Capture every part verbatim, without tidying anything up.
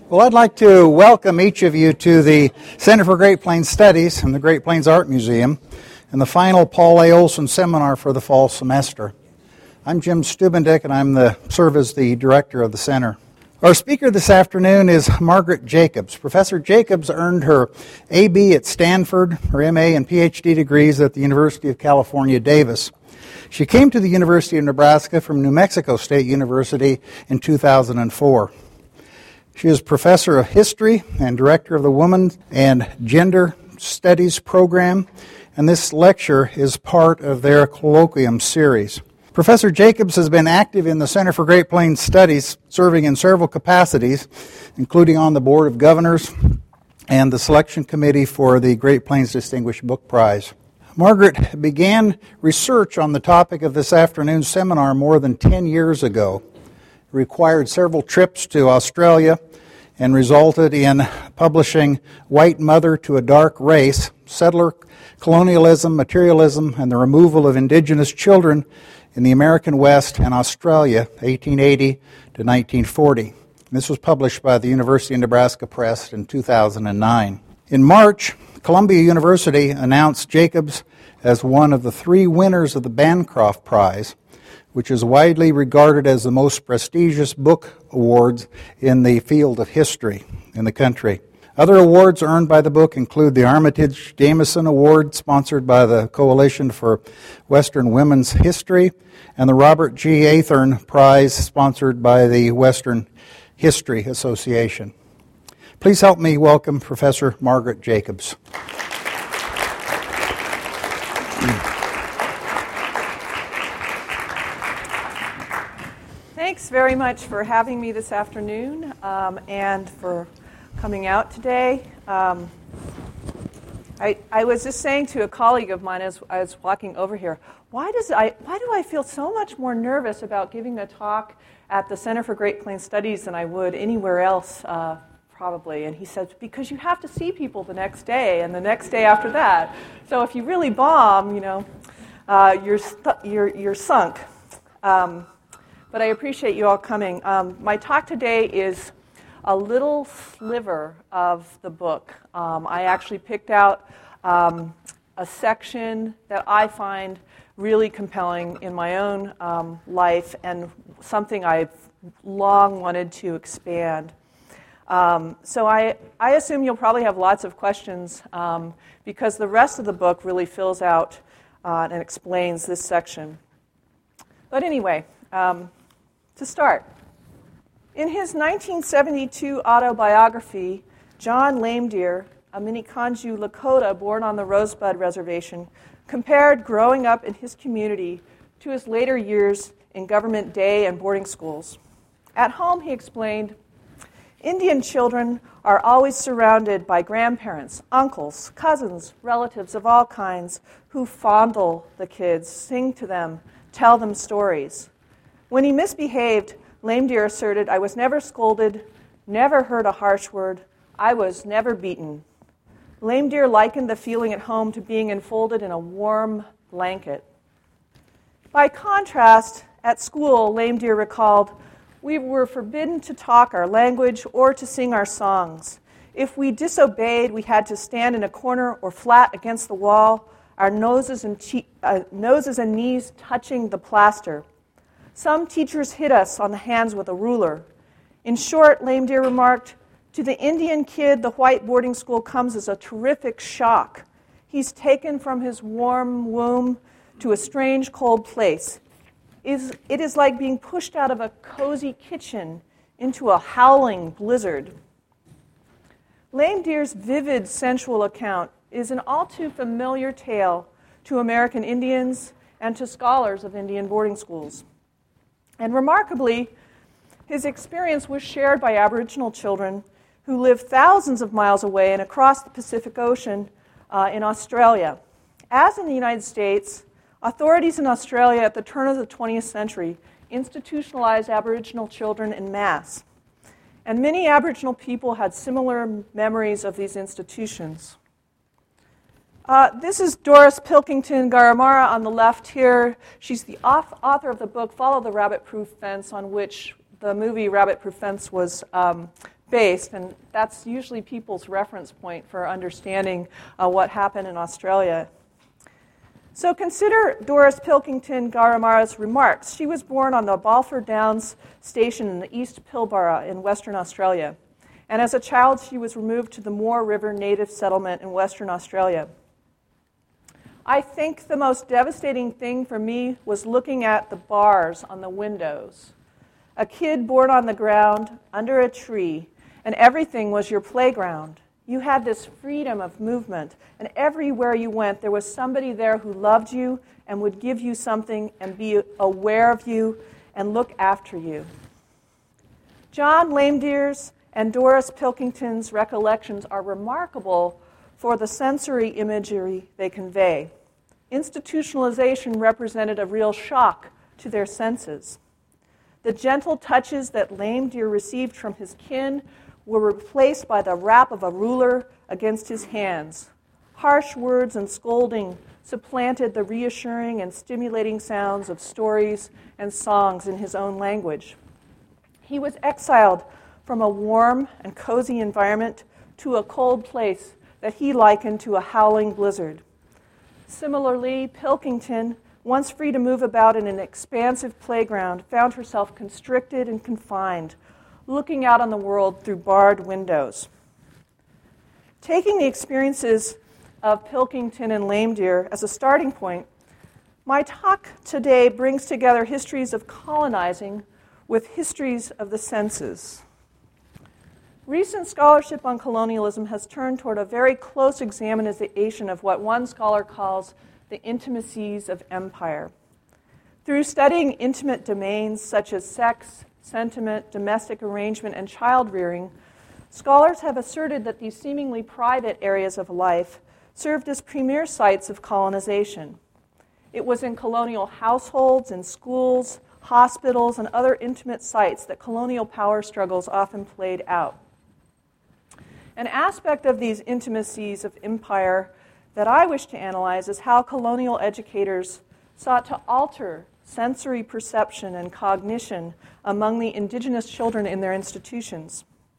Well, I'd like to welcome each of you to the Center for Great Plains Studies and the Great Plains Art Museum and the final Paul A. Olson Seminar for the fall semester. I'm Jim Stubendick, and I'm the serve as the director of the center. Our speaker this afternoon is Margaret Jacobs. Professor Jacobs earned her A B at Stanford, her M A and P H D degrees at the University of California, Davis. She came to the University of Nebraska from New Mexico State University in two thousand four. She is professor of history and director of the Women and Gender Studies program, and this lecture is part of their colloquium series. Professor Jacobs has been active in the Center for Great Plains Studies, serving in several capacities, including on the Board of Governors and the selection committee for the Great Plains Distinguished Book Prize. Margaret began research on the topic of this afternoon's seminar more than ten years ago. It required several trips to Australia and resulted in publishing White Mother to a Dark Race, Settler Colonialism, Materialism, and the Removal of Indigenous Children in the American West and Australia, eighteen eighty to nineteen forty. This was published by the University of Nebraska Press in two thousand nine. In March, Columbia University announced Jacobs as one of the three winners of the Bancroft Prize, which is widely regarded as the most prestigious book awards in the field of history in the country. Other awards earned by the book include the Armitage Jameson Award, sponsored by the Coalition for Western Women's History, and the Robert G. Athern Prize, sponsored by the Western History Association. Please help me welcome Professor Margaret Jacobs. Thanks very much for having me this afternoon um, and for coming out today. Um, I, I was just saying to a colleague of mine as I was walking over here, why does I why do I feel so much more nervous about giving a talk at the Center for Great Plains Studies than I would anywhere else, uh, probably? And he said, because you have to see people the next day and the next day after that. So if you really bomb, you know, uh, you're, stu- you're, you're sunk. Um, but I appreciate you all coming. Um, my talk today is a little sliver of the book. Um, I actually picked out um, a section that I find really compelling in my own um, life and something I've long wanted to expand. Um, so I, I assume you'll probably have lots of questions um, because the rest of the book really fills out uh, and explains this section. But anyway, um, to start. In his nineteen seventy-two autobiography, John Lamedeer, a Miniconjou Lakota born on the Rosebud Reservation, compared growing up in his community to his later years in government day and boarding schools. At home, he explained, Indian children are always surrounded by grandparents, uncles, cousins, relatives of all kinds who fondle the kids, sing to them, tell them stories. When he misbehaved, Lamedeer asserted, I was never scolded, never heard a harsh word, I was never beaten. Lamedeer likened the feeling at home to being enfolded in a warm blanket. By contrast, at school, Lamedeer recalled, we were forbidden to talk our language or to sing our songs. If we disobeyed, we had to stand in a corner or flat against the wall, our noses and, che- uh, noses and knees touching the plaster. Some teachers hit us on the hands with a ruler. In short, Lamedeer remarked, to the Indian kid, the white boarding school comes as a terrific shock. He's taken from his warm womb to a strange, cold place. It is like being pushed out of a cozy kitchen into a howling blizzard. Lamedeer's vivid, sensual account is an all too familiar tale to American Indians and to scholars of Indian boarding schools. And remarkably, his experience was shared by Aboriginal children who live thousands of miles away and across the Pacific Ocean uh, in Australia. As in the United States, authorities in Australia at the turn of the twentieth century institutionalized Aboriginal children en masse. And many Aboriginal people had similar memories of these institutions. Uh, this is Doris Pilkington Garamara on the left here. She's the author of the book Follow the Rabbit Proof Fence, on which the movie Rabbit Proof Fence was um, based, and that's usually people's reference point for understanding uh, what happened in Australia. So consider Doris Pilkington Garamara's remarks. She was born on the Balfour Downs station in the East Pilbara in Western Australia. And as a child, she was removed to the Moore River Native Settlement in Western Australia. I think the most devastating thing for me was looking at the bars on the windows. A kid born on the ground, under a tree, and everything was your playground. You had this freedom of movement, and everywhere you went, there was somebody there who loved you and would give you something and be aware of you and look after you. John Lamedeer's and Doris Pilkington's recollections are remarkable for the sensory imagery they convey. Institutionalization represented a real shock to their senses. The gentle touches that Lamedeer received from his kin were replaced by the rap of a ruler against his hands. Harsh words and scolding supplanted the reassuring and stimulating sounds of stories and songs in his own language. He was exiled from a warm and cozy environment to a cold place that he likened to a howling blizzard. Similarly, Pilkington, once free to move about in an expansive playground, found herself constricted and confined, looking out on the world through barred windows. Taking the experiences of Pilkington and Lamedeer as a starting point, my talk today brings together histories of colonizing with histories of the senses. Recent scholarship on colonialism has turned toward a very close examination of what one scholar calls the intimacies of empire. Through studying intimate domains such as sex, sentiment, domestic arrangement, and child rearing, scholars have asserted that these seemingly private areas of life served as premier sites of colonization. It was in colonial households, in schools, hospitals, and other intimate sites that colonial power struggles often played out. An aspect of these intimacies of empire that I wish to analyze is how colonial educators sought to alter sensory perception and cognition among the indigenous children in their institutions.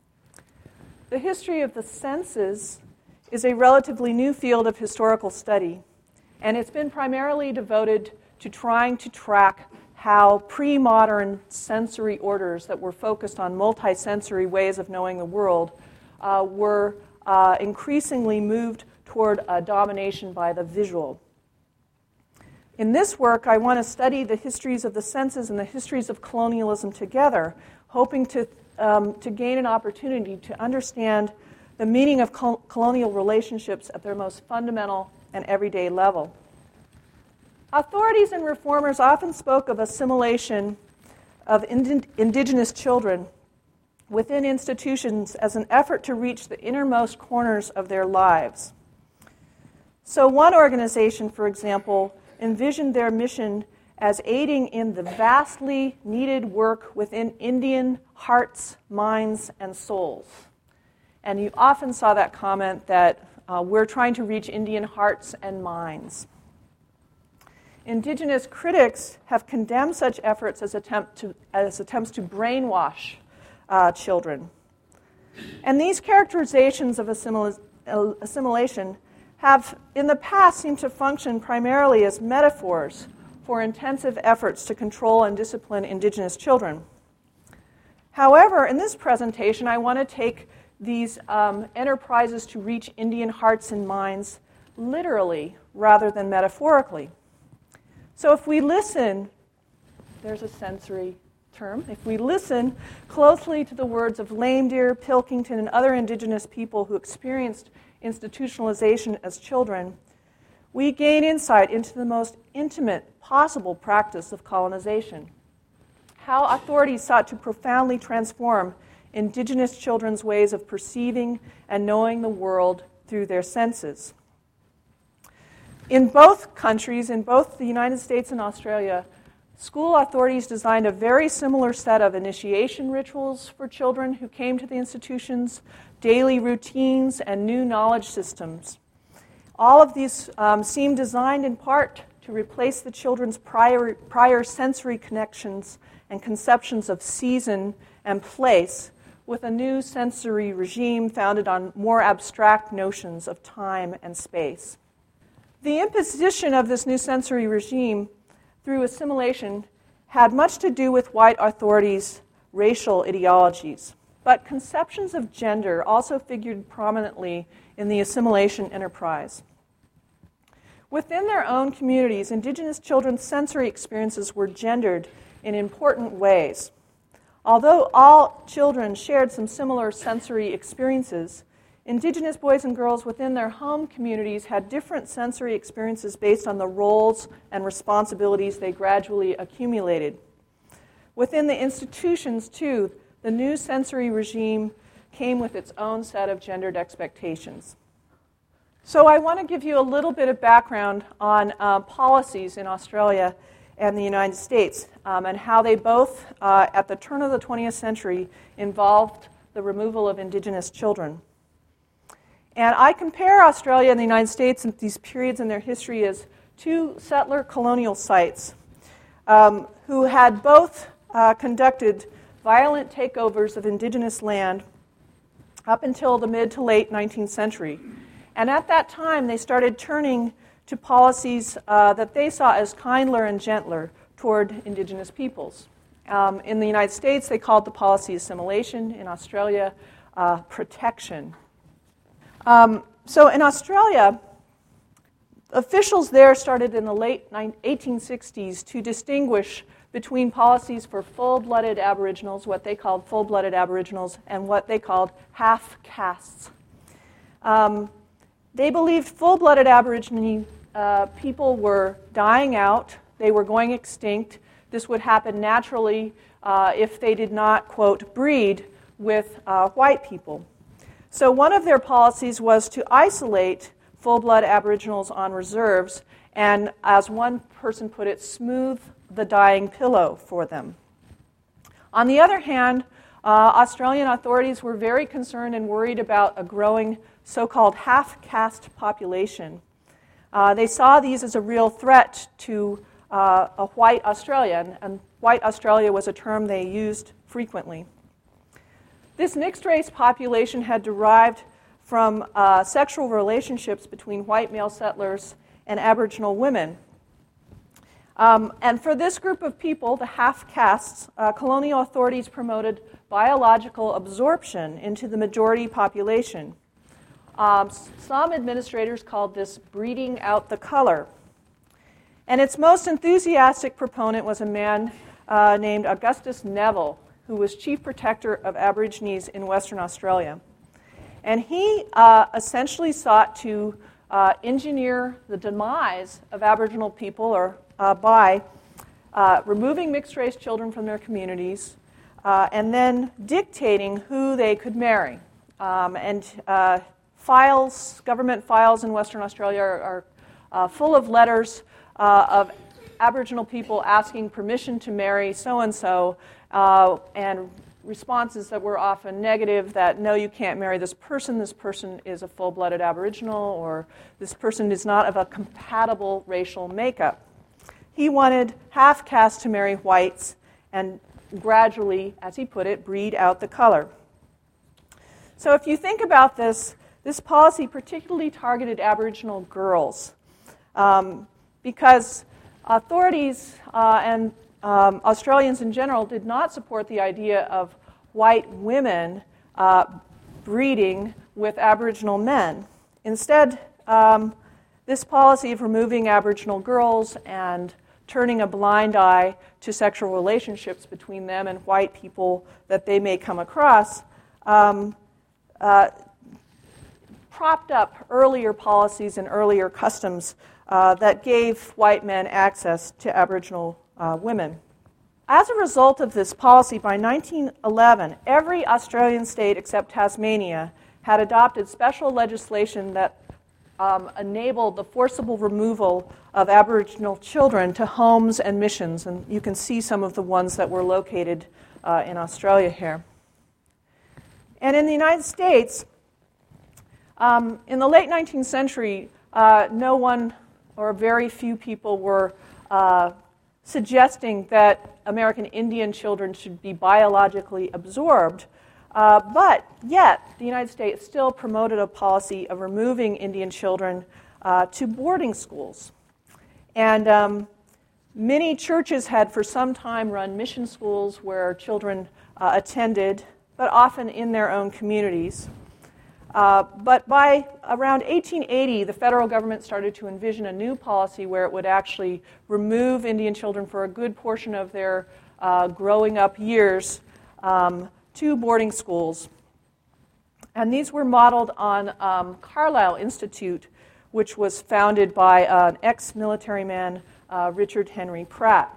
The history of the senses is a relatively new field of historical study, and it's been primarily devoted to trying to track how pre-modern sensory orders that were focused on multisensory ways of knowing the world uh, were uh, increasingly moved toward uh, domination by the visual. In this work, I want to study the histories of the senses and the histories of colonialism together, hoping to, um, to gain an opportunity to understand the meaning of col- colonial relationships at their most fundamental and everyday level. Authorities and reformers often spoke of assimilation of ind- indigenous children within institutions as an effort to reach the innermost corners of their lives. So one organization, for example, envisioned their mission as aiding in the vastly needed work within Indian hearts, minds, and souls. And you often saw that comment that uh, we're trying to reach Indian hearts and minds. Indigenous critics have condemned such efforts as, attempt to, as attempts to brainwash uh, children. And these characterizations of assimil- assimilation have in the past seemed to function primarily as metaphors for intensive efforts to control and discipline indigenous children. However, in this presentation, I want to take these um, enterprises to reach Indian hearts and minds literally rather than metaphorically. So if we listen, there's a sensory term, if we listen closely to the words of Lamedeer, Pilkington, and other indigenous people who experienced institutionalization as children, we gain insight into the most intimate possible practice of colonization. How authorities sought to profoundly transform indigenous children's ways of perceiving and knowing the world through their senses. In both countries, in both the United States and Australia, school authorities designed a very similar set of initiation rituals for children who came to the institutions, daily routines, and new knowledge systems. All of these um, seem designed in part to replace the children's prior, prior sensory connections and conceptions of season and place with a new sensory regime founded on more abstract notions of time and space. The imposition of this new sensory regime through assimilation had much to do with white authorities' racial ideologies, but conceptions of gender also figured prominently in the assimilation enterprise. Within their own communities, indigenous children's sensory experiences were gendered in important ways. Although all children shared some similar sensory experiences, indigenous boys and girls within their home communities had different sensory experiences based on the roles and responsibilities they gradually accumulated. Within the institutions, too, the new sensory regime came with its own set of gendered expectations. So I want to give you a little bit of background on uh, policies in Australia and the United States, um, and how they both, uh, at the turn of the twentieth century, involved the removal of indigenous children. And I compare Australia and the United States in these periods in their history as two settler colonial sites um, who had both uh, conducted violent takeovers of indigenous land up until the mid to late nineteenth century. And at that time, they started turning to policies uh, that they saw as kindler and gentler toward indigenous peoples. Um, in the United States, they called the policy assimilation. In Australia, uh, protection. Um, so in Australia, officials there started in the late eighteen sixties to distinguish between policies for full-blooded Aboriginals, what they called full-blooded Aboriginals, and what they called half-castes. Um, they believed full-blooded Aborigine uh, people were dying out, they were going extinct. This would happen naturally uh, if they did not, quote, breed with uh, white people. So one of their policies was to isolate full-blood Aboriginals on reserves and, as one person put it, smooth the dying pillow for them. On the other hand, uh, Australian authorities were very concerned and worried about a growing so-called half-caste population. Uh, they saw these as a real threat to uh, a white Australia, and, and white Australia was a term they used frequently. This mixed-race population had derived from uh, sexual relationships between white male settlers and Aboriginal women. Um, and for this group of people, the half-castes, uh, colonial authorities promoted biological absorption into the majority population. Um, some administrators called this breeding out the color. And its most enthusiastic proponent was a man uh, named Augustus Neville, who was chief protector of Aborigines in Western Australia. And he uh, essentially sought to uh, engineer the demise of Aboriginal people or uh, by uh, removing mixed-race children from their communities uh, and then dictating who they could marry. Um, and uh, files, government files in Western Australia are, are uh, full of letters uh, of Aboriginal people asking permission to marry so-and-so, uh, and responses that were often negative, that no, you can't marry this person, this person is a full-blooded Aboriginal, or this person is not of a compatible racial makeup. He wanted half-caste to marry whites and gradually, as he put it, breed out the color. So if you think about this, this policy particularly targeted Aboriginal girls um, because authorities uh, and um, Australians in general did not support the idea of white women uh, breeding with Aboriginal men. Instead, um, this policy of removing Aboriginal girls and turning a blind eye to sexual relationships between them and white people that they may come across um, uh, propped up earlier policies and earlier customs uh, that gave white men access to Aboriginal uh, women. As a result of this policy, by nineteen eleven, every Australian state except Tasmania had adopted special legislation that um, enabled the forcible removal of Aboriginal children to homes and missions. And you can see some of the ones that were located uh, in Australia here. And in the United States, um, in the late nineteenth century, uh, no one or very few people were uh, suggesting that American Indian children should be biologically absorbed. Uh, but yet, the United States still promoted a policy of removing Indian children uh, to boarding schools. And um, many churches had for some time run mission schools where children uh, attended, but often in their own communities. Uh, but by around eighteen eighty, the federal government started to envision a new policy where it would actually remove Indian children for a good portion of their uh, growing up years um, to boarding schools. And these were modeled on um, Carlisle Institute, which was founded by uh, an ex-military man, uh, Richard Henry Pratt.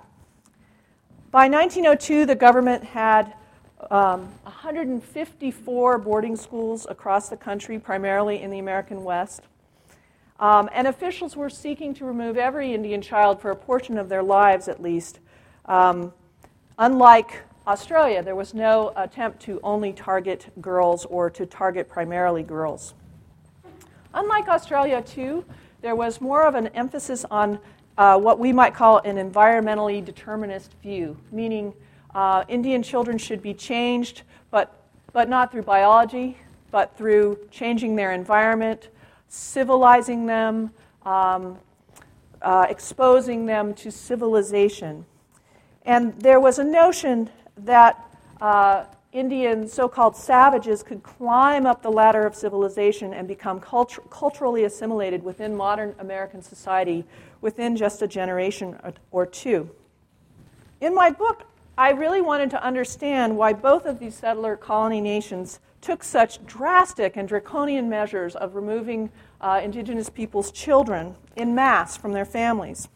By nineteen oh two, the government had Um, one hundred fifty-four boarding schools across the country, primarily in the American West. Um, and officials were seeking to remove every Indian child for a portion of their lives, at least. Um, unlike Australia, there was no attempt to only target girls or to target primarily girls. Unlike Australia, too, there was more of an emphasis on uh, what we might call an environmentally determinist view, meaning Uh, Indian children should be changed, but, but not through biology, but through changing their environment, civilizing them, um, uh, exposing them to civilization. And there was a notion that uh, Indian so-called savages could climb up the ladder of civilization and become cultu- culturally assimilated within modern American society within just a generation or, or two. In my book, I really wanted to understand why both of these settler colony nations took such drastic and draconian measures of removing uh, indigenous people's children en masse from their families.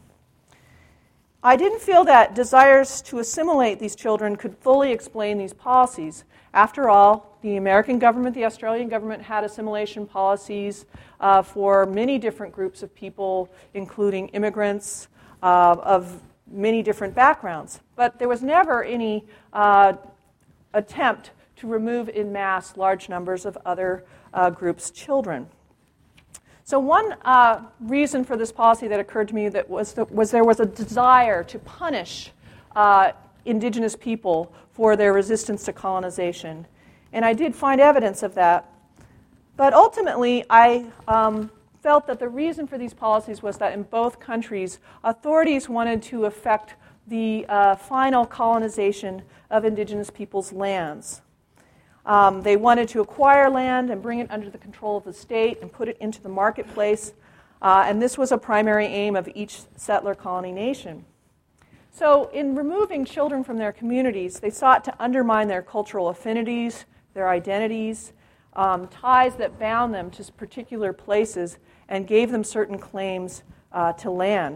I didn't feel that desires to assimilate these children could fully explain these policies. After all, the American government, the Australian government had assimilation policies uh, for many different groups of people, including immigrants uh, of many different backgrounds. But there was never any uh, attempt to remove en masse large numbers of other uh, groups' children. So one uh, reason for this policy that occurred to me that was, that was there was a desire to punish uh, indigenous people for their resistance to colonization. And I did find evidence of that. But ultimately, I um, felt that the reason for these policies was that in both countries, authorities wanted to affect the uh, final colonization of indigenous people's lands. Um, they wanted to acquire land and bring it under the control of the state and put it into the marketplace. Uh, and this was a primary aim of each settler colony nation. So in removing children from their communities, they sought to undermine their cultural affinities, their identities, um, ties that bound them to particular places, and gave them certain claims uh, to land.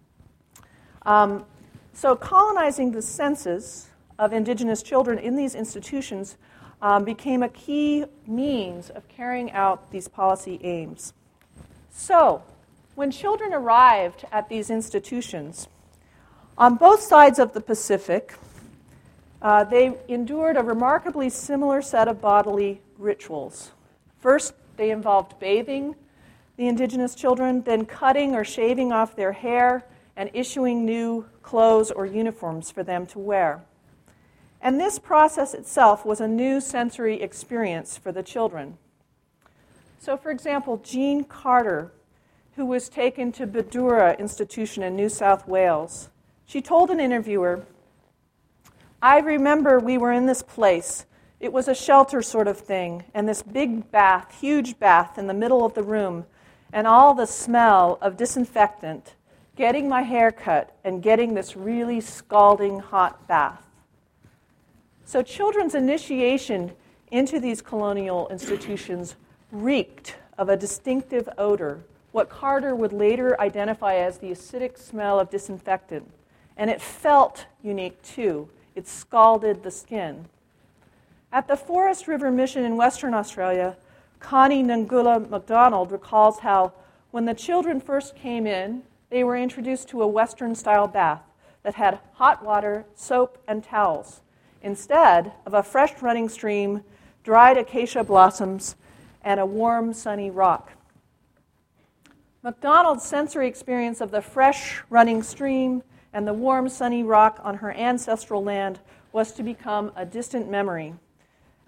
Um, so colonizing the census of indigenous children in these institutions um, became a key means of carrying out these policy aims. So when children arrived at these institutions, on both sides of the Pacific, uh, they endured a remarkably similar set of bodily rituals. First, they involved bathing the indigenous children, then cutting or shaving off their hair and issuing new clothes or uniforms for them to wear. And this process itself was a new sensory experience for the children. So, for example, Jean Carter, who was taken to Bidura Institution in New South Wales, she told an interviewer, "I remember we were in this place. It was a shelter sort of thing, and this big bath, huge bath in the middle of the room, and all the smell of disinfectant, getting my hair cut and getting this really scalding hot bath." So children's initiation into these colonial institutions reeked of a distinctive odor, what Carter would later identify as the acidic smell of disinfectant. And it felt unique too. It scalded the skin. At the Forest River Mission in Western Australia, Connie Nangula MacDonald recalls how when the children first came in, they were introduced to a Western-style bath that had hot water, soap, and towels, instead of a fresh running stream, dried acacia blossoms, and a warm, sunny rock. MacDonald's sensory experience of the fresh running stream and the warm, sunny rock on her ancestral land was to become a distant memory.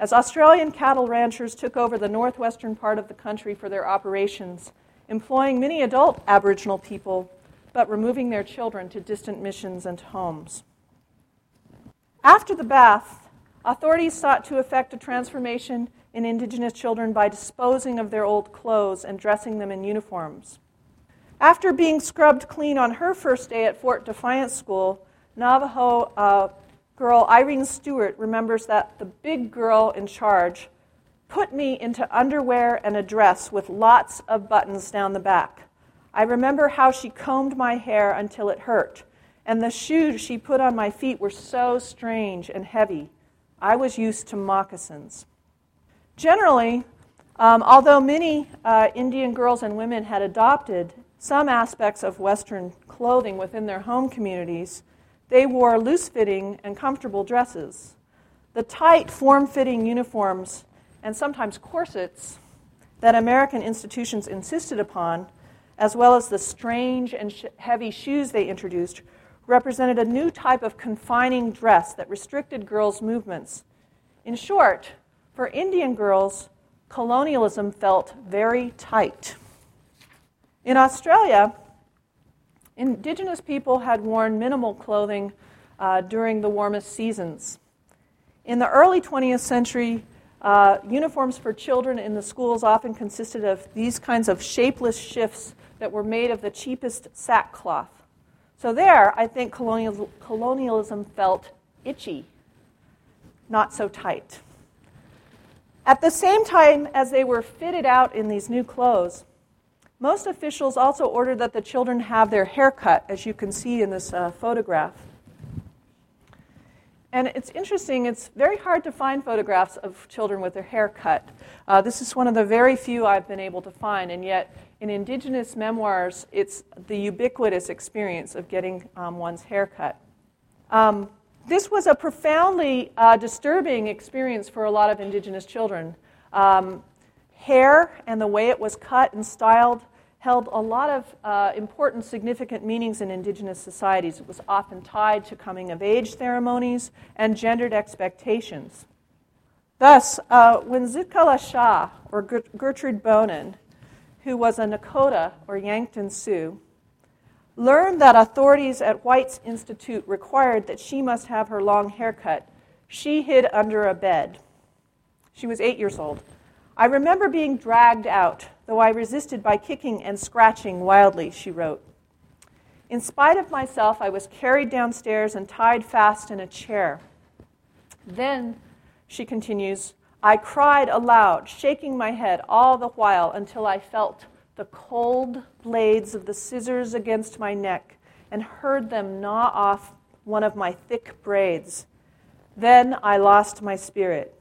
as Australian cattle ranchers took over the northwestern part of the country for their operations, employing many adult Aboriginal people, but removing their children to distant missions and homes. After the bath, authorities sought to effect a transformation in Indigenous children by disposing of their old clothes and dressing them in uniforms. After being scrubbed clean on her first day at Fort Defiance School, Navajo uh, girl Irene Stewart remembers that the big girl in charge put me into underwear and a dress with lots of buttons down the back. I remember how she combed my hair until it hurt, and the shoes she put on my feet were so strange and heavy. I was used to moccasins. Generally, um, although many uh, Indian girls and women had adopted some aspects of Western clothing within their home communities, they wore loose-fitting and comfortable dresses. The tight, form-fitting uniforms and sometimes corsets that American institutions insisted upon, as well as the strange and sh- heavy shoes they introduced, represented a new type of confining dress that restricted girls' movements. In short, for Indian girls, colonialism felt very tight. In Australia, Indigenous people had worn minimal clothing uh, during the warmest seasons. In the early twentieth century, uh, uniforms for children in the schools often consisted of these kinds of shapeless shifts that were made of the cheapest sackcloth. So there, I think colonial, colonialism felt itchy, not so tight. At the same time as they were fitted out in these new clothes, most officials also ordered that the children have their hair cut, as you can see in this uh, photograph. And it's interesting, it's very hard to find photographs of children with their hair cut. Uh, this is one of the very few I've been able to find, and yet in Indigenous memoirs, it's the ubiquitous experience of getting um, one's hair cut. Um, this was a profoundly uh, disturbing experience for a lot of Indigenous children. Um, hair and the way it was cut and styled held a lot of uh, important, significant meanings in Indigenous societies. It was often tied to coming-of-age ceremonies and gendered expectations. Thus, uh, when Zitkala Shah, or Gertrude Bonin, who was a Nakota, or Yankton Sioux, learned that authorities at White's Institute required that she must have her long hair cut, she hid under a bed. She was eight years old. I remember being dragged out, though I resisted by kicking and scratching wildly, she wrote. In spite of myself, I was carried downstairs and tied fast in a chair. Then, she continues, I cried aloud, shaking my head all the while until I felt the cold blades of the scissors against my neck and heard them gnaw off one of my thick braids. Then I lost my spirit.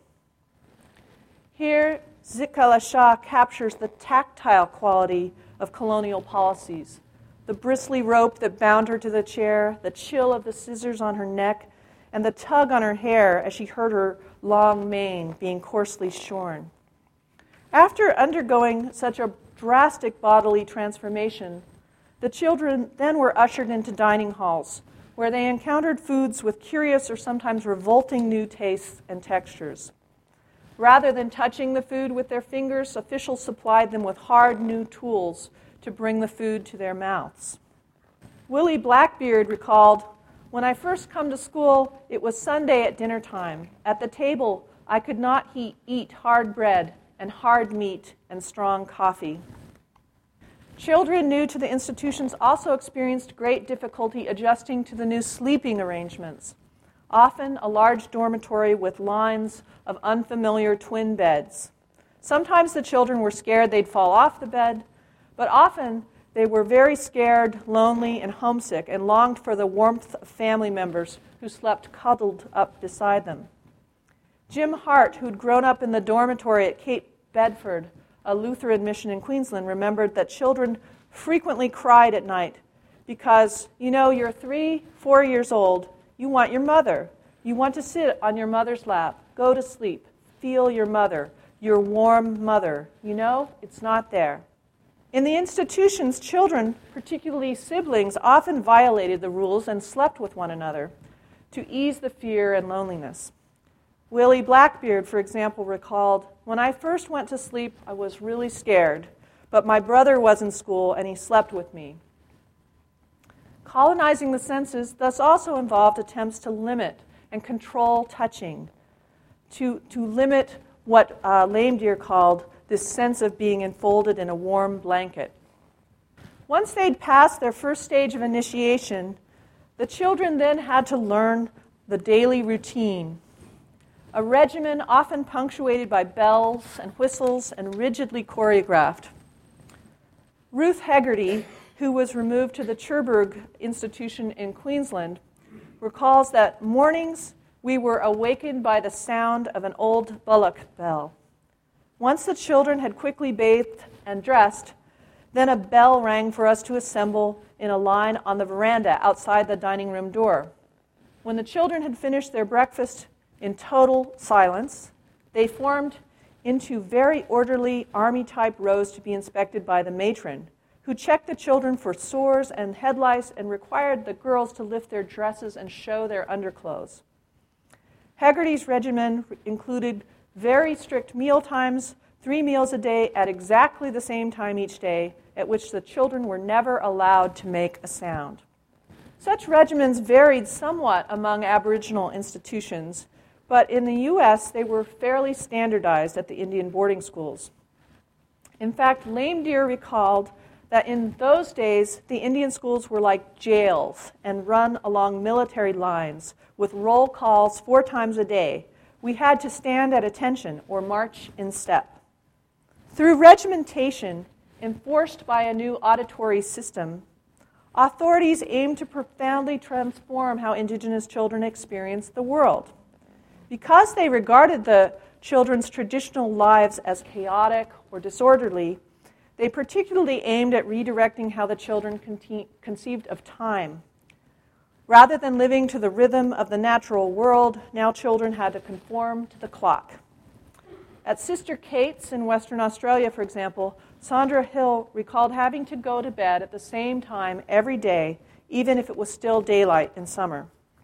Here, Zitkala Shah captures the tactile quality of colonial policies. The bristly rope that bound her to the chair, the chill of the scissors on her neck, and the tug on her hair as she heard her long mane being coarsely shorn. After undergoing such a drastic bodily transformation, the children then were ushered into dining halls, where they encountered foods with curious or sometimes revolting new tastes and textures. Rather than touching the food with their fingers, officials supplied them with hard new tools to bring the food to their mouths. Willie Blackbeard recalled, when I first come to school, it was Sunday at dinner time. At the table, I could not he- eat hard bread and hard meat and strong coffee. Children new to the institutions also experienced great difficulty adjusting to the new sleeping arrangements. Often a large dormitory with lines of unfamiliar twin beds. Sometimes the children were scared they'd fall off the bed, but often they were very scared, lonely, and homesick and longed for the warmth of family members who slept cuddled up beside them. Jim Hart, who'd grown up in the dormitory at Cape Bedford, a Lutheran mission in Queensland, remembered that children frequently cried at night because, you know, you're three, four years old, you want your mother. You want to sit on your mother's lap, go to sleep, feel your mother, your warm mother. You know, it's not there. In the institutions, children, particularly siblings, often violated the rules and slept with one another to ease the fear and loneliness. Willie Blackbeard, for example, recalled, "When I first went to sleep, I was really scared, but my brother was in school and he slept with me." Colonizing the senses thus also involved attempts to limit and control touching, to, to limit what uh, Lame Deer called this sense of being enfolded in a warm blanket. Once they'd passed their first stage of initiation, the children then had to learn the daily routine, a regimen often punctuated by bells and whistles and rigidly choreographed. Ruth Hegarty, who was removed to the Cherbourg Institution in Queensland, recalls that mornings we were awakened by the sound of an old bullock bell. Once the children had quickly bathed and dressed, then a bell rang for us to assemble in a line on the veranda outside the dining room door. When the children had finished their breakfast in total silence, they formed into very orderly army-type rows to be inspected by the matron, who checked the children for sores and head lice and required the girls to lift their dresses and show their underclothes. Hegarty's regimen included very strict meal times, three meals a day at exactly the same time each day, at which the children were never allowed to make a sound. Such regimens varied somewhat among Aboriginal institutions, but in the U S they were fairly standardized at the Indian boarding schools. In fact, Lame Deer recalled that in those days, the Indian schools were like jails and run along military lines with roll calls four times a day. We had to stand at attention or march in step. Through regimentation, enforced by a new auditory system, authorities aimed to profoundly transform how Indigenous children experienced the world. Because they regarded the children's traditional lives as chaotic or disorderly, they particularly aimed at redirecting how the children conce- conceived of time. Rather than living to the rhythm of the natural world, now children had to conform to the clock. At Sister Kate's in Western Australia, for example, Sandra Hill recalled having to go to bed at the same time every day, even if it was still daylight in summer.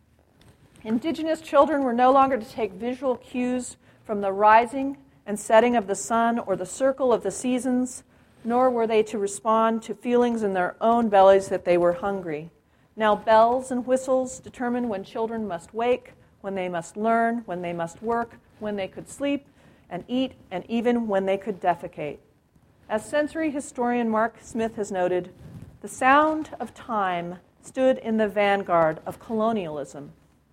Indigenous children were no longer to take visual cues from the rising and setting of the sun or the circle of the seasons, nor were they to respond to feelings in their own bellies that they were hungry. Now bells and whistles determined when children must wake, when they must learn, when they must work, when they could sleep and eat, and even when they could defecate. As sensory historian Mark Smith has noted, the sound of time stood in the vanguard of colonialism.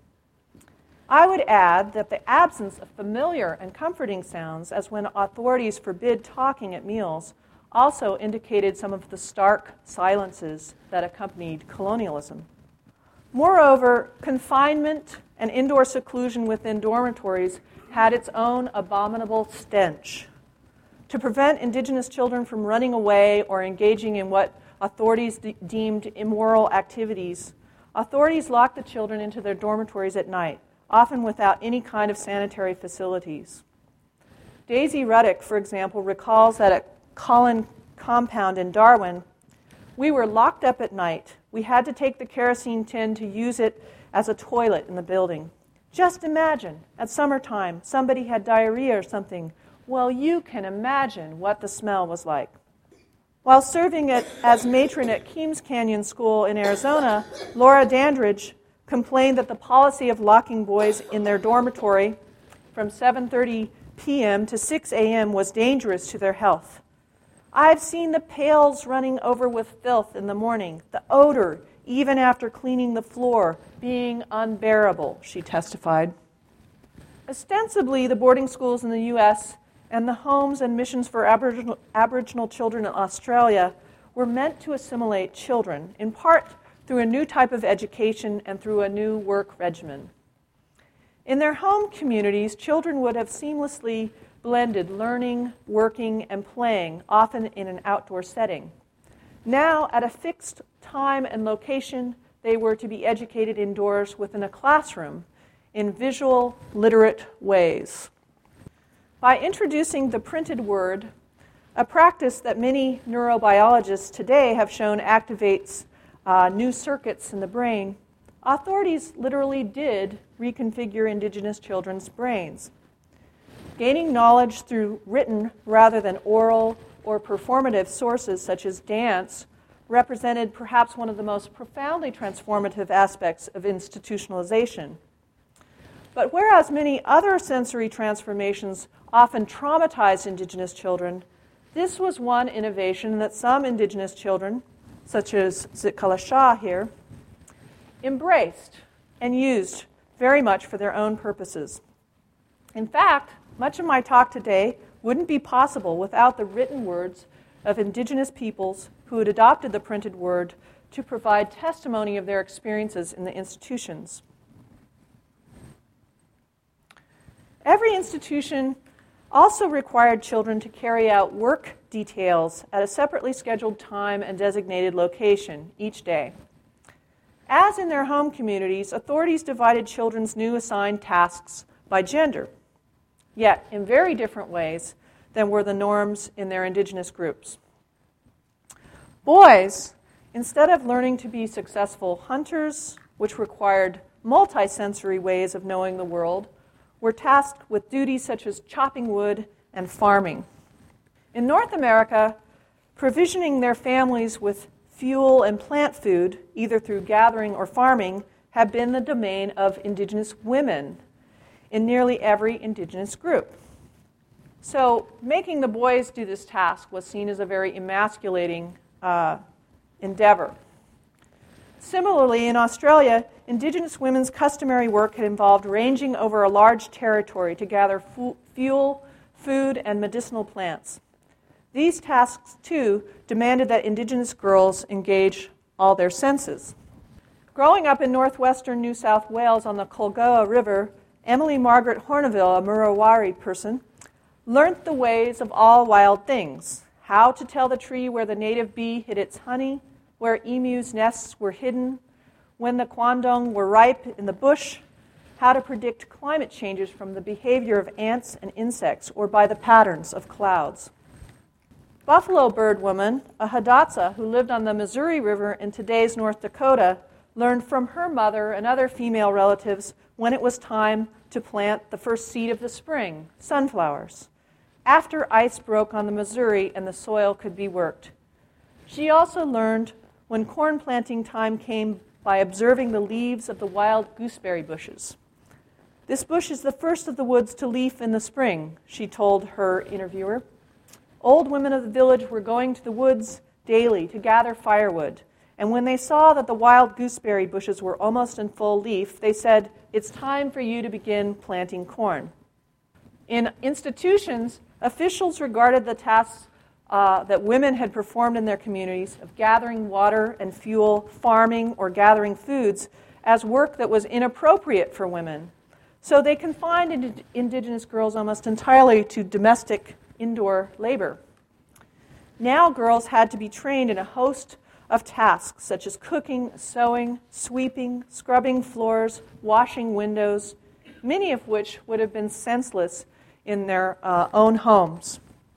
I would add that the absence of familiar and comforting sounds, as when authorities forbid talking at meals, also indicated some of the stark silences that accompanied colonialism. Moreover, confinement and indoor seclusion within dormitories had its own abominable stench. To prevent Indigenous children from running away or engaging in what authorities de- deemed immoral activities, authorities locked the children into their dormitories at night, often without any kind of sanitary facilities. Daisy Ruddock, for example, recalls that at Collin compound in Darwin, we were locked up at night. We had to take the kerosene tin to use it as a toilet in the building. Just imagine, at summertime, somebody had diarrhea or something. Well, you can imagine what the smell was like. While serving at, as matron at Keams Canyon School in Arizona, Laura Dandridge complained that the policy of locking boys in their dormitory from seven thirty p.m. to six a.m. was dangerous to their health. I've seen the pails running over with filth in the morning, the odor, even after cleaning the floor, being unbearable, she testified. Ostensibly, the boarding schools in the U S and the homes and missions for Aboriginal, Aboriginal children in Australia were meant to assimilate children, in part through a new type of education and through a new work regimen. In their home communities, children would have seamlessly blended learning, working, and playing, often in an outdoor setting. Now, at a fixed time and location, they were to be educated indoors within a classroom in visual, literate ways. By introducing the printed word, a practice that many neurobiologists today have shown activates uh, new circuits in the brain, authorities literally did reconfigure indigenous children's brains. Gaining knowledge through written rather than oral or performative sources such as dance represented perhaps one of the most profoundly transformative aspects of institutionalization. But whereas many other sensory transformations often traumatized indigenous children, this was one innovation that some indigenous children, such as Zitkala Shah here, embraced and used very much for their own purposes. In fact, much of my talk today wouldn't be possible without the written words of indigenous peoples who had adopted the printed word to provide testimony of their experiences in the institutions. Every institution also required children to carry out work details at a separately scheduled time and designated location each day. As in their home communities, authorities divided children's new assigned tasks by gender, yet in very different ways than were the norms in their indigenous groups. Boys, instead of learning to be successful hunters, which required multisensory ways of knowing the world, were tasked with duties such as chopping wood and farming. In North America, provisioning their families with fuel and plant food, either through gathering or farming, have been the domain of indigenous women in nearly every indigenous group. So making the boys do this task was seen as a very emasculating uh, endeavor. Similarly, in Australia, indigenous women's customary work had involved ranging over a large territory to gather fu- fuel, food, and medicinal plants. These tasks, too, demanded that indigenous girls engage all their senses. Growing up in northwestern New South Wales on the Colgoa River, Emily Margaret Horneville, a Murawari person, learnt the ways of all wild things, how to tell the tree where the native bee hid its honey, where emus' nests were hidden, when the quandong were ripe in the bush, how to predict climate changes from the behavior of ants and insects or by the patterns of clouds. Buffalo Bird Woman, a Hidatsa who lived on the Missouri River in today's North Dakota, learned from her mother and other female relatives when it was time to plant the first seed of the spring, sunflowers, after ice broke on the Missouri and the soil could be worked. She also learned when corn planting time came by observing the leaves of the wild gooseberry bushes. This bush is the first of the woods to leaf in the spring, she told her interviewer. Old women of the village were going to the woods daily to gather firewood, and when they saw that the wild gooseberry bushes were almost in full leaf, they said, "It's time for you to begin planting corn." In institutions, officials regarded the tasks Uh, that women had performed in their communities of gathering water and fuel, farming, or gathering foods as work that was inappropriate for women. So they confined ind- indigenous girls almost entirely to domestic indoor labor. Now girls had to be trained in a host of tasks such as cooking, sewing, sweeping, scrubbing floors, washing windows, many of which would have been senseless in their uh, own homes.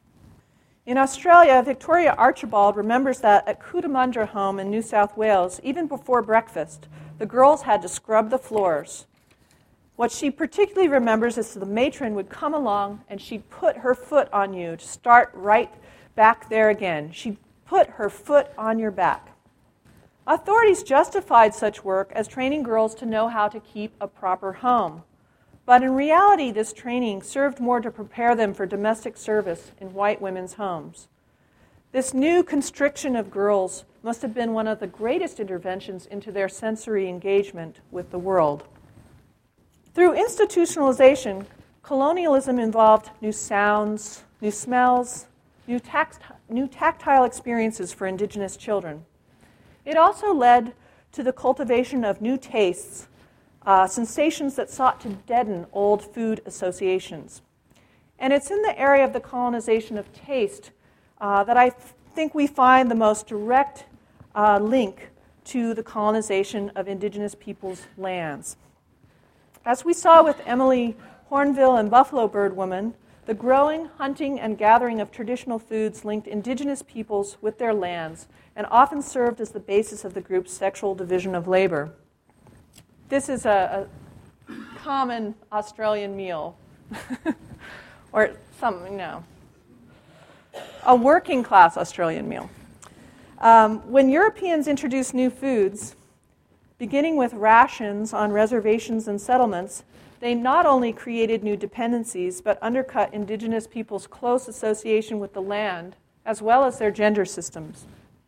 In Australia, Victoria Archibald remembers that at Cootamundra Home in New South Wales, even before breakfast, the girls had to scrub the floors. What she particularly remembers is the matron would come along and she'd put her foot on you to start right back there again. She'd put her foot on your back. Authorities justified such work as training girls to know how to keep a proper home. But in reality, this training served more to prepare them for domestic service in white women's homes. This new constriction of girls must have been one of the greatest interventions into their sensory engagement with the world. Through institutionalization, colonialism involved new sounds, new smells, new, tact- new tactile experiences for indigenous children. It also led to the cultivation of new tastes, Uh, sensations that sought to deaden old food associations. And it's in the area of the colonization of taste uh, that I th- think we find the most direct uh, link to the colonization of indigenous peoples' lands. As we saw with Emily Horneville and Buffalo Bird Woman, the growing, hunting, and gathering of traditional foods linked indigenous peoples with their lands and often served as the basis of the group's sexual division of labor. This is a, a common Australian meal. Or some, you know, a working class Australian meal. Um, when Europeans introduced new foods, beginning with rations on reservations and settlements, they not only created new dependencies, but undercut indigenous peoples' close association with the land, as well as their gender systems.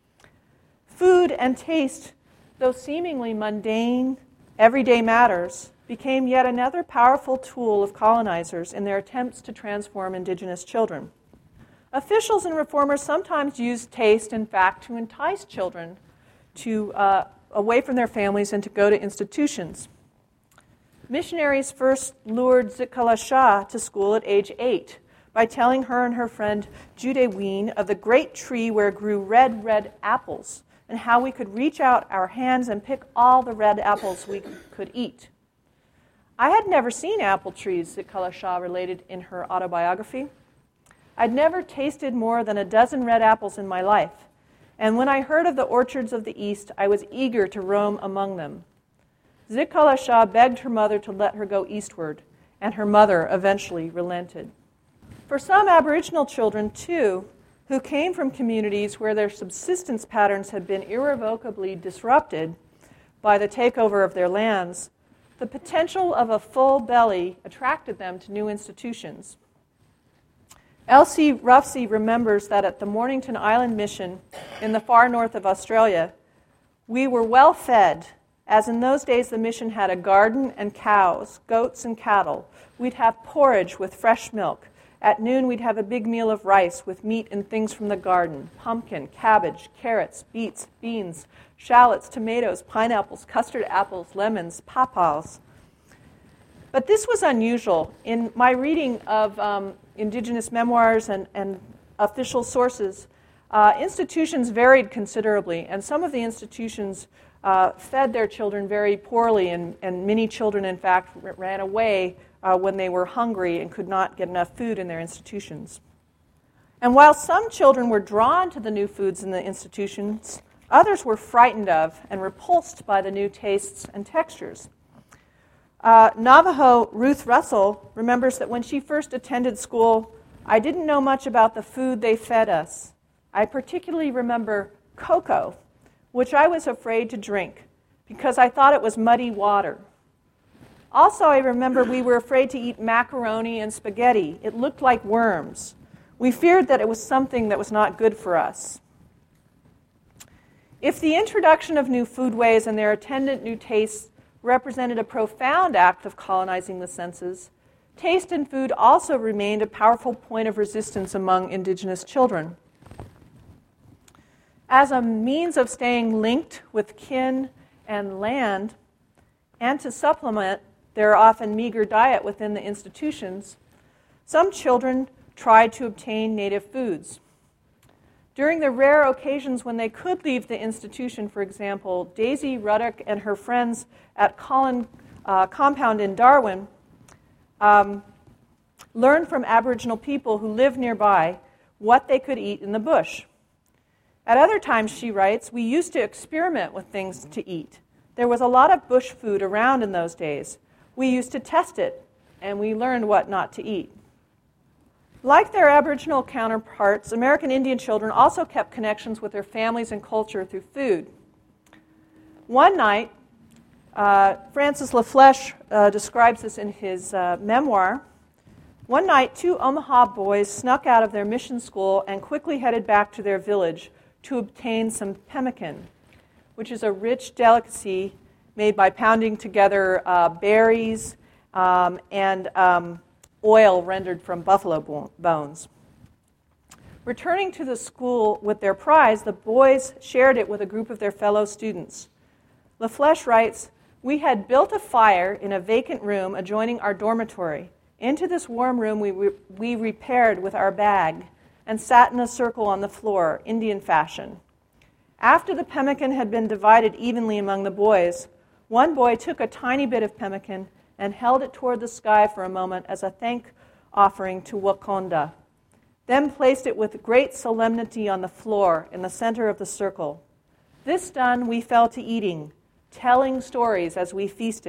Food and taste, though seemingly mundane, everyday matters, became yet another powerful tool of colonizers in their attempts to transform indigenous children. Officials and reformers sometimes used taste, in fact, to entice children to uh, away from their families and to go to institutions. Missionaries first lured Zicala Shah to school at age eight by telling her and her friend Jude Ween of the great tree where grew red, red apples and how we could reach out our hands and pick all the red apples we could eat. I had never seen apple trees, Zicala Shah related in her autobiography. I'd never tasted more than a dozen red apples in my life, and when I heard of the orchards of the East, I was eager to roam among them. Zicala Shah begged her mother to let her go eastward, and her mother eventually relented. For some Aboriginal children, too, who came from communities where their subsistence patterns had been irrevocably disrupted by the takeover of their lands, the potential of a full belly attracted them to new institutions. Elsie Ruffsey remembers that at the Mornington Island Mission in the far north of Australia, we were well fed, as in those days the mission had a garden and cows, goats and cattle. We'd have porridge with fresh milk. At noon we'd have a big meal of rice with meat and things from the garden, pumpkin, cabbage, carrots, beets, beans, shallots, tomatoes, pineapples, custard apples, lemons, papaws. But this was unusual. In my reading of um, indigenous memoirs and, and official sources, uh, institutions varied considerably, and some of the institutions uh, fed their children very poorly, and, and many children, in fact, r- ran away uh, when they were hungry and could not get enough food in their institutions. And while some children were drawn to the new foods in the institutions, others were frightened of and repulsed by the new tastes and textures. Uh, Navajo Ruth Russell remembers that when she first attended school, I didn't know much about the food they fed us. I particularly remember cocoa, which I was afraid to drink because I thought it was muddy water. Also, I remember we were afraid to eat macaroni and spaghetti. It looked like worms. We feared that it was something that was not good for us. If the introduction of new foodways and their attendant new tastes represented a profound act of colonizing the senses, taste in food also remained a powerful point of resistance among indigenous children. As a means of staying linked with kin and land, and to supplement their often meager diet within the institutions, some children tried to obtain native foods. During the rare occasions when they could leave the institution, for example, Daisy Ruddock and her friends at Collin uh, Compound in Darwin um, learned from Aboriginal people who lived nearby what they could eat in the bush. At other times, she writes, we used to experiment with things to eat. There was a lot of bush food around in those days. We used to test it, and we learned what not to eat. Like their Aboriginal counterparts, American Indian children also kept connections with their families and culture through food. One night, uh, Francis LaFlèche uh, describes this in his uh, memoir. One night, two Omaha boys snuck out of their mission school and quickly headed back to their village to obtain some pemmican, which is a rich delicacy made by pounding together uh, berries um, and um, oil rendered from buffalo bones. Returning to the school with their prize, the boys shared it with a group of their fellow students. LaFlèche writes, we had built a fire in a vacant room adjoining our dormitory. Into this warm room we, re- we repaired with our bag and sat in a circle on the floor, Indian fashion. After the pemmican had been divided evenly among the boys, one boy took a tiny bit of pemmican and held it toward the sky for a moment as a thank offering to Wakonda, then placed it with great solemnity on the floor in the center of the circle. This done, we fell to eating, telling stories as we feasted,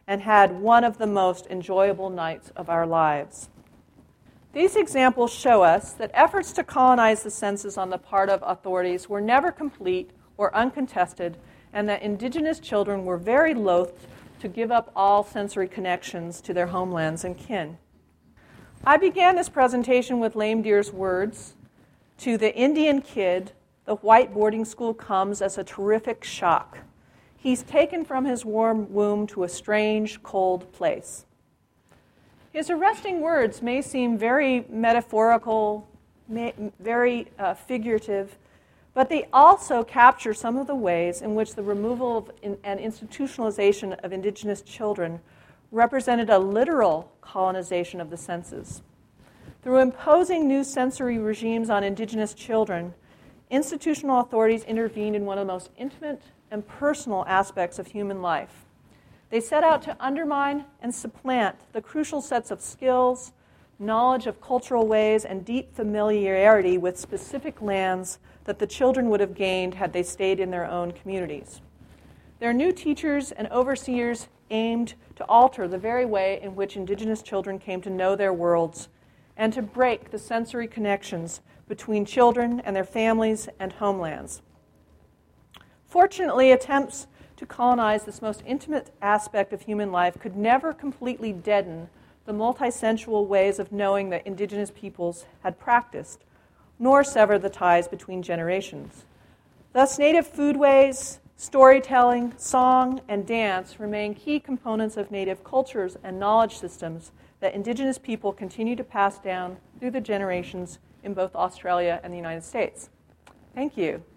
and had one of the most enjoyable nights of our lives. These examples show us that efforts to colonize the senses on the part of authorities were never complete or uncontested, and that indigenous children were very loath to give up all sensory connections to their homelands and kin. I began this presentation with Lame Deer's words, "To the Indian kid, the white boarding school comes as a terrific shock. He's taken from his warm womb to a strange, cold place." His arresting words may seem very metaphorical, may, very uh, figurative, but they also capture some of the ways in which the removal of in, and institutionalization of indigenous children represented a literal colonization of the senses. Through imposing new sensory regimes on indigenous children, institutional authorities intervened in one of the most intimate and personal aspects of human life. They set out to undermine and supplant the crucial sets of skills, knowledge of cultural ways, and deep familiarity with specific lands that the children would have gained had they stayed in their own communities. Their new teachers and overseers aimed to alter the very way in which indigenous children came to know their worlds and to break the sensory connections between children and their families and homelands. Fortunately, attempts to colonize this most intimate aspect of human life could never completely deaden the multisensual ways of knowing that indigenous peoples had practiced, nor sever the ties between generations. Thus, native foodways, storytelling, song, and dance remain key components of native cultures and knowledge systems that indigenous people continue to pass down through the generations in both Australia and the United States. Thank you.